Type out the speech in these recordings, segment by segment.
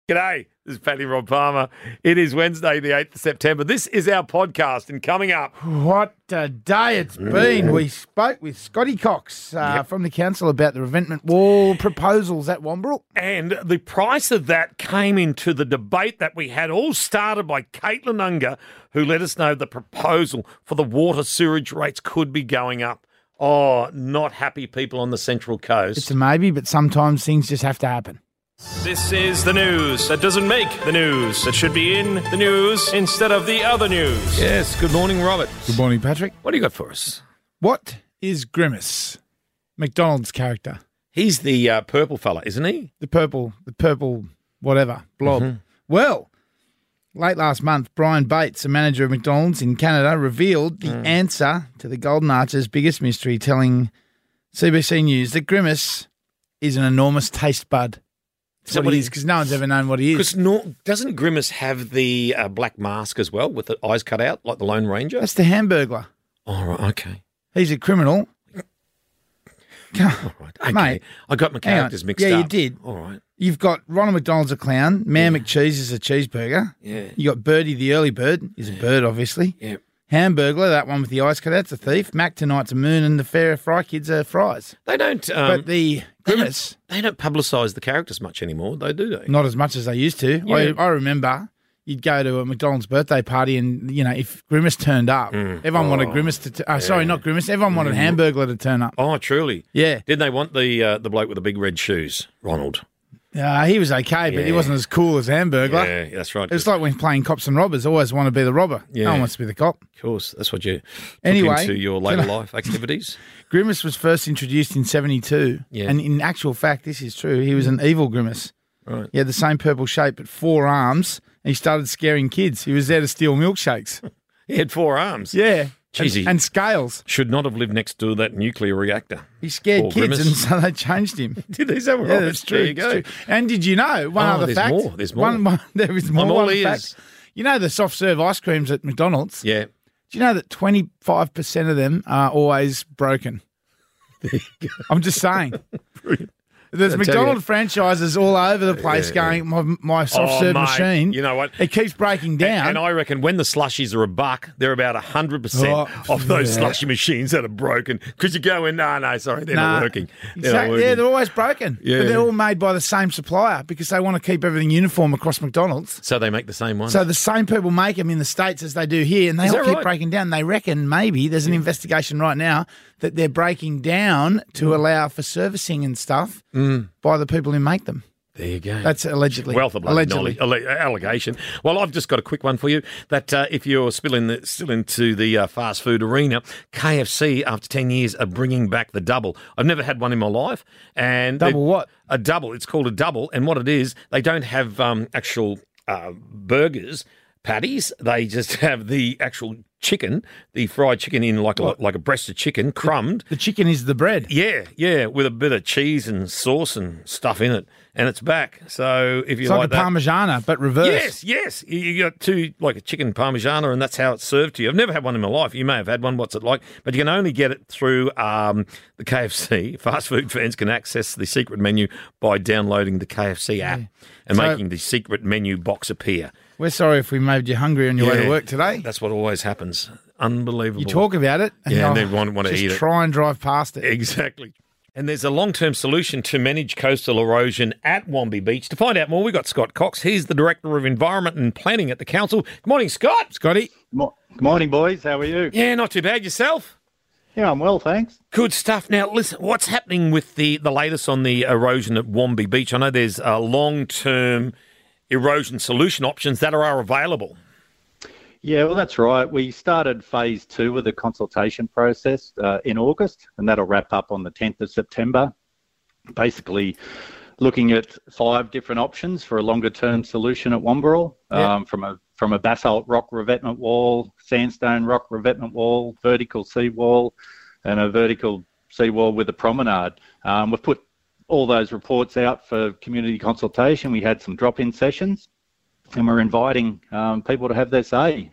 G'day, this is Paddy Rob Palmer. It is Wednesday, the 8th of September. This is our podcast, and coming up... What a day it's been. We spoke with Scotty Cox from the council about the revetment wall proposals at Wamberal. And the price of that came into the debate that we had, all started by Caitlin Unger, who let us know the proposal for the water sewerage rates could be going up. Oh, not happy people on the Central Coast. It's a maybe, but sometimes things just have to happen. This is the news that doesn't make the news, that should be in the news instead of the other news. Yes, good morning, Robert. Good morning, Patrick. What do you got for us? What is Grimace? McDonald's character. He's the purple fella, isn't he? The purple whatever, blob. Mm-hmm. Well, late last month, Brian Bates, the manager of McDonald's in Canada, revealed the answer to the Golden Arches' biggest mystery, telling CBC News that Grimace is an enormous taste bud. That's what he is, because no one's ever known what he is. Because doesn't Grimace have the black mask as well, with the eyes cut out, like the Lone Ranger? That's the Hamburglar. Oh, right, okay. He's a criminal. All right, okay. Mate, I got my characters mixed up. Yeah, you did. All right. You've got Ronald McDonald's a clown. Mayor McCheese is a cheeseburger. Yeah. You got Birdie the early bird. He's a bird, obviously. Yeah. Hamburglar, that one with the eyes cut out, it's a thief. Mac tonight's a moon, and the Fair Fry Kids are fries. They don't. But the Grimace, they don't publicise the characters much anymore, though, do they? not as much as they used to. Yeah. I remember you'd go to a McDonald's birthday party, and if Grimace turned up, everyone wanted Grimace to. Sorry, not Grimace. Everyone wanted Hamburglar to turn up. Oh, truly. Yeah. Didn't they want the bloke with the big red shoes, Ronald? He was okay, but he wasn't as cool as Hamburglar. Yeah, that's right. It's like when playing cops and robbers. Always want to be the robber. Yeah. No one wants to be the cop. Of course, that's what you Anyway, took into your later life activities. Grimace was first introduced in 1972, and in actual fact, this is true. He was an evil Grimace. Right. He had the same purple shape but 4 arms, and he started scaring kids. He was there to steal milkshakes. He had 4 arms. Yeah. Jeez, and scales. Should not have lived next to that nuclear reactor. He scared Poor kids, Grimace. and so they changed him. Did they say? Yeah, that's true. There you go. It's true. And did you know one other there's fact? more. There's more. There is more. I'm all One ears. fact. You know the soft serve ice creams at McDonald's? Yeah. Do you know that 25% of them are always broken? I'm just saying. Brilliant. There's I tell McDonald's you. franchises all over the place going, my soft serve mate, machine, you know what? it keeps breaking down. And I reckon when the slushies are $1, they're about 100% of those slushy machines that are broken. Because you go in, no, sorry, they're not working. They're not working. Yeah, they're always broken. Yeah. But they're all made by the same supplier because they want to keep everything uniform across McDonald's. So they make the same ones? So the same people make them in the States as they do here, and they Is all that keep right? breaking down. They reckon maybe there's an investigation right now that they're breaking down to allow for servicing and stuff by the people who make them. There you go. That's allegedly. Wealth of allegedly. allegation. Well, I've just got a quick one for you. That if you're still into the fast food arena, KFC after 10 years are bringing back the double. I've never had one in my life. And Double what? A double. It's called a double. And what it is, they don't have actual burgers, patties. They just have the actual chicken, the fried chicken in like a breast of chicken, crumbed. The chicken is the bread. Yeah, with a bit of cheese and sauce and stuff in it, and it's back. So if you It's like a that, Parmigiana, but reversed. yes, you got two like a chicken Parmigiana, and that's how it's served to you. I've never had one in my life. You may have had one. What's it like? But you can only get it through the KFC. Fast food fans can access the secret menu by downloading the KFC app and making the secret menu box appear. We're sorry if we made you hungry on your way to work today. That's what always happens. Unbelievable. You talk about it, and and then want to just eat it. try and drive past it. Exactly. And there's a long-term solution to manage coastal erosion at Wamby Beach. To find out more, we've got Scott Cox. He's the Director of Environment and Planning at the Council. Good morning, Scott. Scotty. Good morning, boys. How are you? Yeah, not too bad. Yourself? Yeah, I'm well, thanks. Good stuff. Now, listen, what's happening with the latest on the erosion at Wamby Beach? I know there's long-term erosion solution options that are available. Yeah, well, that's right. We started phase 2 of the consultation process in August, and that'll wrap up on the 10th of September. Basically, looking at 5 different options for a longer-term solution at Wamberal, from a basalt rock revetment wall, sandstone rock revetment wall, vertical seawall, and a vertical seawall with a promenade. We've put all those reports out for community consultation. We had some drop-in sessions, and we're inviting people to have their say.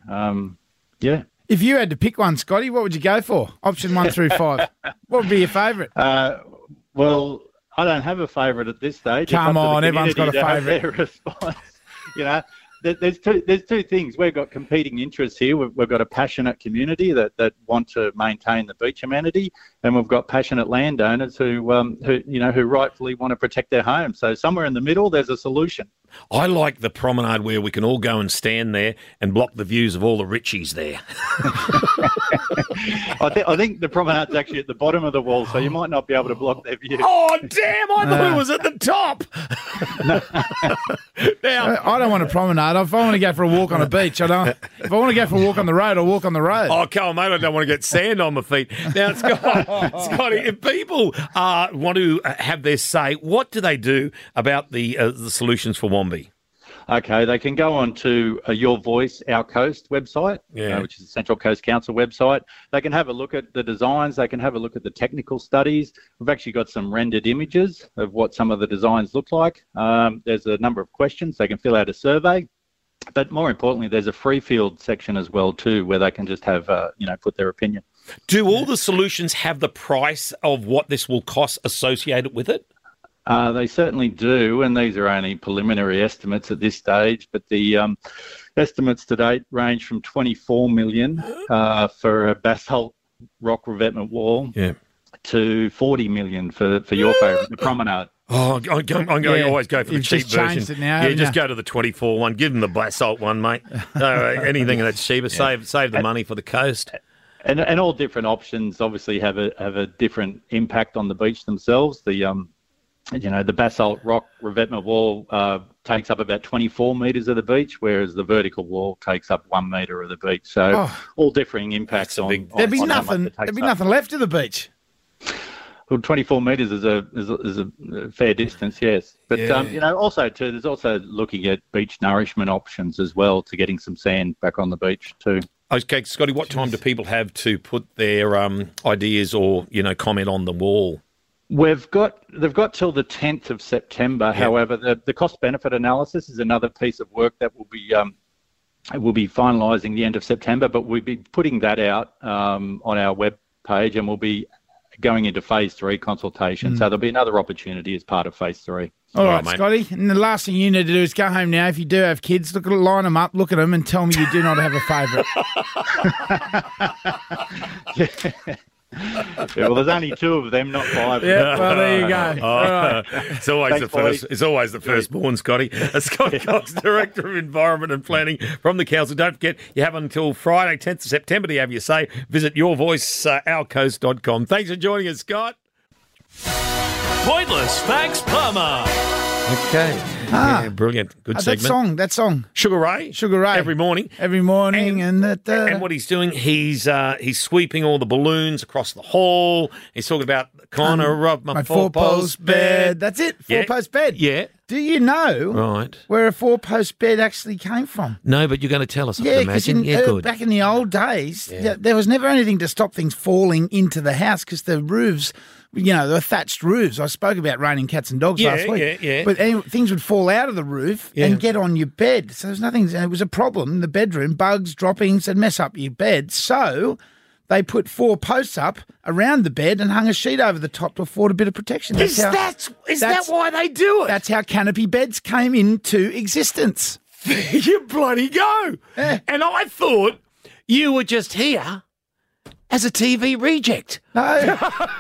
If you had to pick one, Scotty, what would you go for? Option 1 through 5. What would be your favourite? Well, I don't have a favourite at this stage. Come on, everyone's got a favourite. Their response. There's two things. We've got competing interests here. We've got a passionate community that want to maintain the beach amenity, and we've got passionate landowners who rightfully want to protect their homes. So somewhere in the middle, there's a solution. I like the promenade where we can all go and stand there and block the views of all the Richies there. I think the promenade's actually at the bottom of the wall, so you might not be able to block their view. Oh, damn! I thought it was at the top. Now, I don't want a promenade. If I want to go for a walk on a beach, I don't. If I want to go for a walk on the road, I'll walk on the road. oh, come on, mate! I don't want to get sand on my feet. Now, Scotty, if people want to have their say, what do they do about the solutions for Wombi? Okay, they can go on to Your Voice, Our Coast website, which is the Central Coast Council website. They can have a look at the designs. They can have a look at the technical studies. We've actually got some rendered images of what some of the designs look like. There's a number of questions. They can fill out a survey. But more importantly, there's a free field section as well, too, where they can just have, put their opinion. Do all the solutions have the price of what this will cost associated with it? They certainly do, and these are only preliminary estimates at this stage, but the estimates to date range from $24 million for a basalt rock revetment wall to $40 million for your favourite, the promenade. Oh, I'm going to always go for the cheap just changed version. it now, just go to the 24 one. Give them the basalt one, mate. Anything that's cheaper. Save the money for the coast. And all different options obviously have a different impact on the beach themselves. The basalt rock revetment wall takes up about 24 metres of the beach, whereas the vertical wall takes up 1 metre of the beach. So all differing impacts on. There'd be nothing left of the beach. Well, 24 metres is a fair distance, yes. But also too, there's also looking at beach nourishment options as well to getting some sand back on the beach too. Okay, Scotty, what time do people have to put their ideas or comment on the wall? They've got till the 10th of September. Yeah. However, the cost benefit analysis is another piece of work that will be finalising the end of September. But we'll be putting that out on our web page, and we'll be going into phase 3 consultation. So there'll be another opportunity as part of phase 3. All right, Scotty. And the last thing you need to do is go home now. If you do have kids, line them up, look at them, and tell me you do not have a favourite. Well, there's only 2 of them, not 5. Yeah, well, there you go. All right. It's always the firstborn, Scotty. Scott Cox, Director of Environment and Planning from the Council. Don't forget, you have until Friday, 10th of September to have your say. Visit yourvoiceourcoast.com. Thanks for joining us, Scott. Pointless Facts Plumber. Okay. Yeah, brilliant. Good segment. That song. Sugar Ray. Every morning. And what he's doing, he's sweeping all the balloons across the hall. He's talking about the corner of my four-post bed. That's it. Four-post bed. Yeah. Do you know where a four-post bed actually came from? No, but you're going to tell us, I can imagine. Good. Back in the old days, there was never anything to stop things falling into the house because the roofs, the thatched roofs. I spoke about raining cats and dogs last week. Yeah. But things would fall out of the roof and get on your bed. So there's nothing. It was a problem in the bedroom. Bugs, droppings, and mess up your bed. So they put 4 posts up around the bed and hung a sheet over the top to afford a bit of protection. Is that why they do it? That's how canopy beds came into existence. There you bloody go. Yeah. And I thought you were just here as a TV reject. No.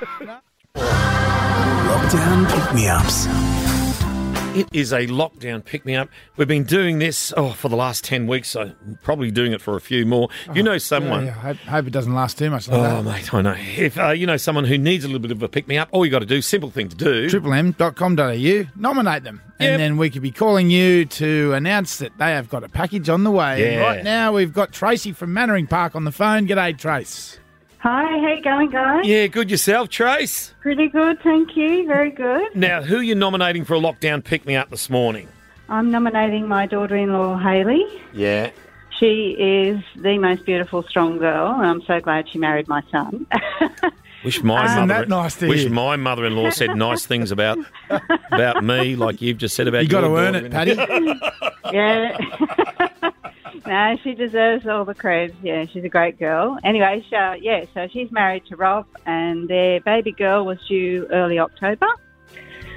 Lockdown pick-me-ups. It is a lockdown pick-me-up. We've been doing this for the last 10 weeks, so probably doing it for a few more. You know someone... Yeah, I hope it doesn't last too much like that. Oh, mate, I know. If you know someone who needs a little bit of a pick-me-up, all you got to do, simple thing to do... triplem.com.au, nominate them. And then we could be calling you to announce that they have got a package on the way. Yeah. And right now we've got Tracy from Mannering Park on the phone. G'day, Trace. Hi, how you going, guys? Yeah, good yourself, Trace? Pretty good, thank you. Very good. Now, who are you nominating for a lockdown pick-me-up this morning? I'm nominating my daughter-in-law, Hayley. Yeah. She is the most beautiful, strong girl, and I'm so glad she married my son. Wish my mother-in-law said nice things about me, like you've just said about you. You got to earn it, Paddy. Yeah. No, she deserves all the credit. Yeah, she's a great girl. Anyway, so she's married to Rob, and their baby girl was due early October.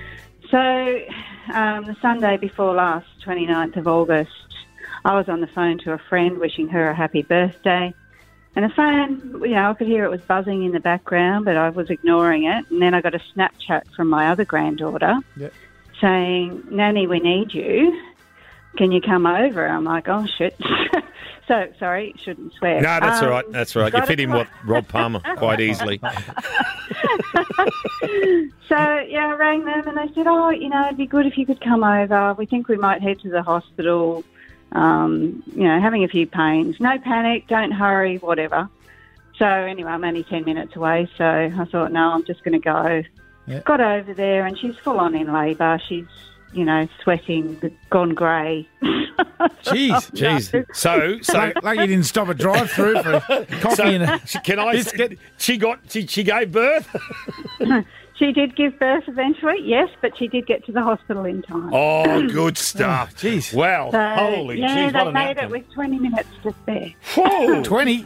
So the Sunday before last, 29th of August, I was on the phone to a friend wishing her a happy birthday. And the phone, I could hear it was buzzing in the background, but I was ignoring it. And then I got a Snapchat from my other granddaughter saying, Nanny, we need you. Can you come over? I'm like, oh, shit. So, sorry, shouldn't swear. No, that's all right. That's all right. You fit in what Rob Palmer quite easily. So, I rang them and they said, it'd be good if you could come over. We think we might head to the hospital, having a few pains. No panic, don't hurry, whatever. So, anyway, I'm only 10 minutes away, so I thought, no, I'm just going to go. Yeah. Got over there and she's full on in labour. She's, sweating, gone grey. Jeez. So like you didn't stop a drive-through for coffee and a biscuit. She gave birth? She did give birth eventually, yes, but she did get to the hospital in time. Oh, good stuff. Jeez. Well, holy jeez, what they an made outcome. it with 20 minutes to spare. Whoa. 20?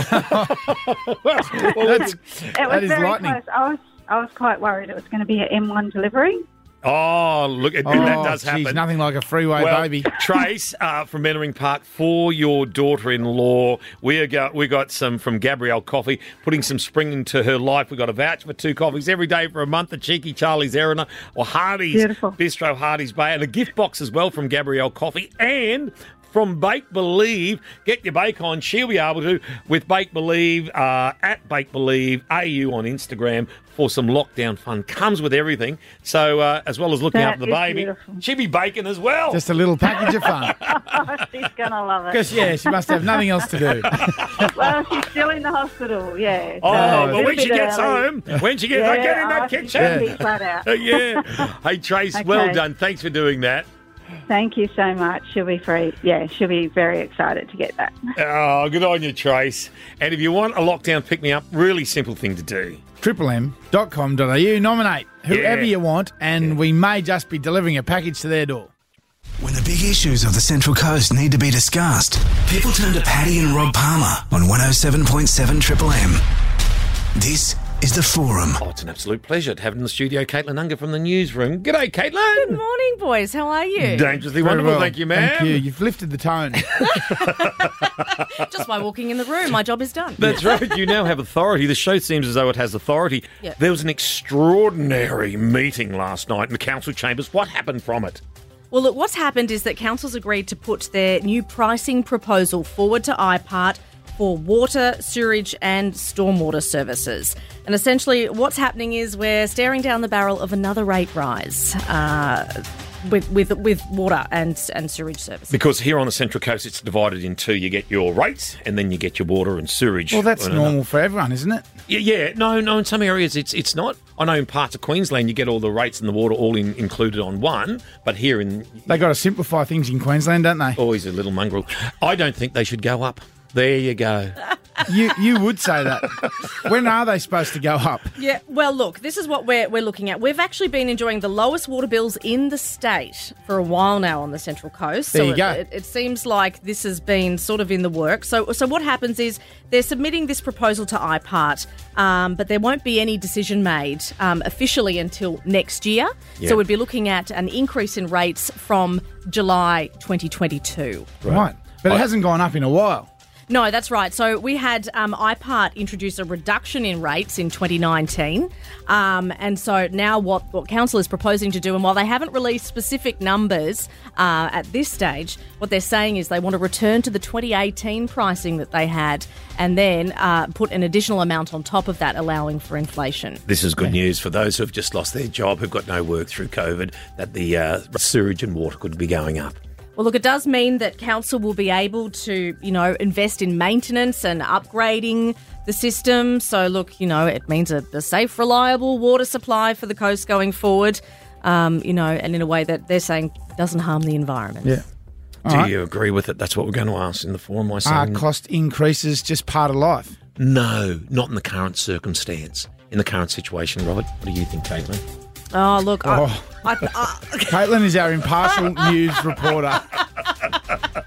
It was very lightning. close. I was quite worried it was going to be an M1 delivery. Oh, look, that does happen. Geez, nothing like a freeway baby. Trace from Mentoring Park, for your daughter-in-law, we got some from Gabrielle Coffee, putting some spring into her life. We got a voucher for 2 coffees every day for a month at Cheeky Charlie's Erina or Hardy's Beautiful. Bistro, Hardy's Bay, and a gift box as well from Gabrielle Coffee. And from Bake Believe, get your bake on. She'll be able to with Bake Believe at Bake Believe AU on Instagram for some lockdown fun. Comes with everything. So as well as looking That after the baby, beautiful. she'll be baking as well. Just a little package of fun. She's going to love it. Because, she must have nothing else to do. Well, she's still in the hospital, yeah. But when she gets home, get in that kitchen. She'll be flat out. Yeah. Hey, Trace, well done. Thanks for doing that. Thank you so much. She'll be free. Yeah, she'll be very excited to get that. Oh, good on you, Trace. And if you want a lockdown pick-me-up, really simple thing to do. triplem.com.au. Nominate whoever you want, and we may just be delivering a package to their door. When the big issues of the Central Coast need to be discussed, people turn to Paddy and Rob Palmer on 107.7 Triple M. This is The Forum. Oh, it's an absolute pleasure to have in the studio Caitlin Unger from the newsroom. G'day, Caitlin. Good morning, boys. How are you? Dangerously Very wonderful. well. Thank you, ma'am. Thank you. You've lifted the tone. Just by walking in the room, my job is done. That's right. You now have authority. The show seems as though it has authority. Yeah. There was an extraordinary meeting last night in the council chambers. What happened from it? Well, look, what's happened is that council's agreed to put their new pricing proposal forward to IPART for water, sewerage and stormwater services. And essentially what's happening is we're staring down the barrel of another rate rise with water and sewerage services. Because here on the Central Coast, it's divided in two. You get your rates and then you get your water and sewerage. Well, that's normal for everyone, isn't it? Yeah. No, in some areas it's not. I know in parts of Queensland you get all the rates and the water all included on one, but here in... They got to simplify things in Queensland, don't they? Always a little mongrel. I don't think they should go up. There you go. You would say that. When are they supposed to go up? Yeah, well, look, this is what we're looking at. We've actually been enjoying the lowest water bills in the state for a while now on the Central Coast. There you go. It seems like this has been sort of in the works. So what happens is they're submitting this proposal to IPART, but there won't be any decision made officially until next year. Yeah. So we'd be looking at an increase in rates from July 2022. Right. But it hasn't gone up in a while. No, that's right. So we had IPART introduce a reduction in rates in 2019. And so now what Council is proposing to do, and while they haven't released specific numbers at this stage, what they're saying is they want to return to the 2018 pricing that they had and then put an additional amount on top of that, allowing for inflation. This is good news for those who have just lost their job, who've got no work through COVID, that the sewage and water could be going up. Well, look, it does mean that council will be able to, invest in maintenance and upgrading the system. So, look, it means a safe, reliable water supply for the coast going forward, and in a way that they're saying doesn't harm the environment. Yeah. Do you agree with it? That's what we're going to ask in the forum. Are cost increases just part of life? No, not in the current circumstance. In the current situation, Robert, what do you think, Caitlin? Oh, look, Caitlin is our impartial news reporter.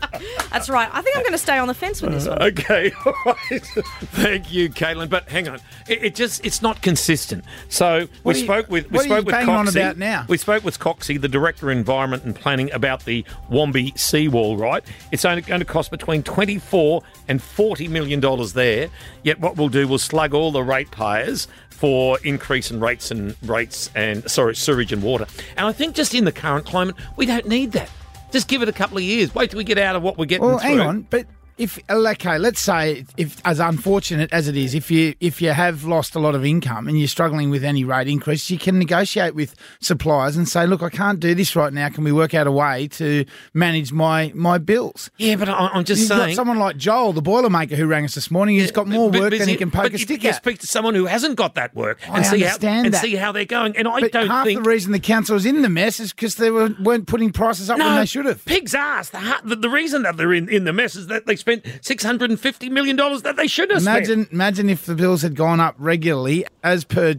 That's right. I think I'm going to stay on the fence with this one. Okay, all right. Thank you, Caitlin. But hang on, it's not consistent. So we spoke with banging on Coxie. about now? We spoke with Coxie, the Director of Environment and Planning, about the Wombi seawall. Right, it's only going to cost between $24 and $40 million there. Yet what we'll do, we'll slug all the ratepayers for increase in rates and sewage and water. And I think just in the current climate, we don't need that. Just give it a couple of years. Wait till we get out of what we're getting through. Well, hang on, but let's say, if as unfortunate as it is, if you have lost a lot of income and you're struggling with any rate increase, you can negotiate with suppliers and say, look, I can't do this right now. Can we work out a way to manage my bills? Yeah, but I'm just saying. You've got someone like Joel, the Boilermaker, who rang us this morning. He's got more work than he can poke a stick you at. Speak to someone who hasn't got that work I understand that. see how they're going. And I but don't half think the reason the council is in the mess is because they weren't putting prices up when they should have. Pig's ass. The reason that they're in the mess is that they spent $650 million that they should have spent. Imagine if the bills had gone up regularly as per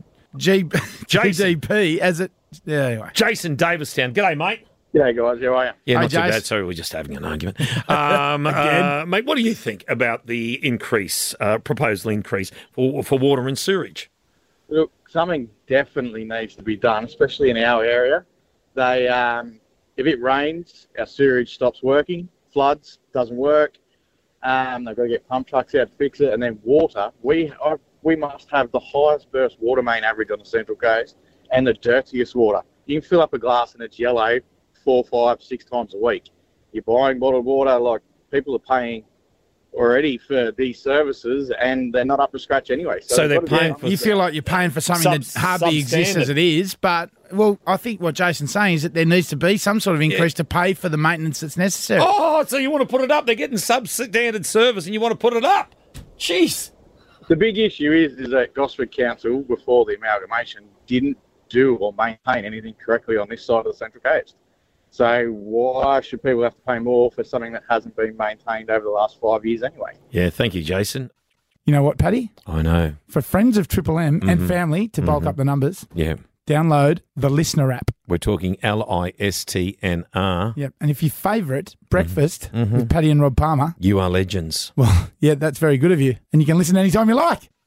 GDP as it. Yeah, anyway. Jason Davistown. G'day, mate. G'day, guys. How are you? Yeah, Hi, not too Jace. bad. Sorry, we're just having an argument. Mate, what do you think about the proposal increase for water and sewerage? Look, something definitely needs to be done, especially in our area. If it rains, our sewerage stops working. Floods, doesn't work. They've got to get pump trucks out to fix it. And then water, we must have the highest burst water main average on the Central Coast and the dirtiest water. You can fill up a glass and it's yellow 4, 5, 6 times a week. You're buying bottled water, like people are paying already for these services and they're not up to scratch anyway. So they're paying for... You feel like you're paying for something that hardly exists as it is, but... Well, I think what Jason's saying is that there needs to be some sort of increase to pay for the maintenance that's necessary. Oh, so you want to put it up? They're getting substandard service and you want to put it up? Jeez. The big issue is that Gosford Council, before the amalgamation, didn't do or maintain anything correctly on this side of the Central Coast. So why should people have to pay more for something that hasn't been maintained over the last 5 years anyway? Yeah, thank you, Jason. You know what, Paddy? I know. For friends of Triple M and family, to bulk up the numbers, download the Listener app. We're talking LISTNR. Yep. And if you favourite Breakfast with Paddy and Rob Palmer... You are legends. Well, yeah, that's very good of you. And you can listen anytime you like.